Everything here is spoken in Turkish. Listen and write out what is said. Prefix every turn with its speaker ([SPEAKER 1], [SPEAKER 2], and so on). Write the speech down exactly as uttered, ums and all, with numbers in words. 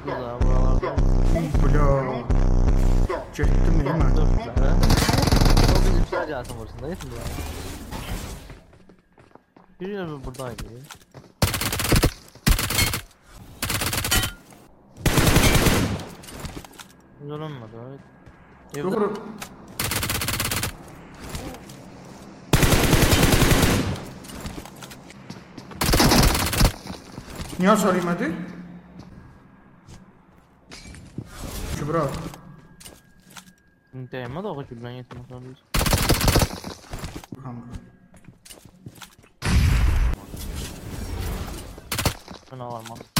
[SPEAKER 1] burada buralarda.
[SPEAKER 2] Bля. Getdim ya mən.
[SPEAKER 1] Dur burada. O bizimkiler gelsin burasında değil mi? Biri de buradaydı. Yorulmadı evet. Evde
[SPEAKER 2] Doğru. Niye hasar yemedi? Kübra.
[SPEAKER 1] değmedi o külden yetim sanırız.
[SPEAKER 2] Kanka.
[SPEAKER 1] Ben alamam.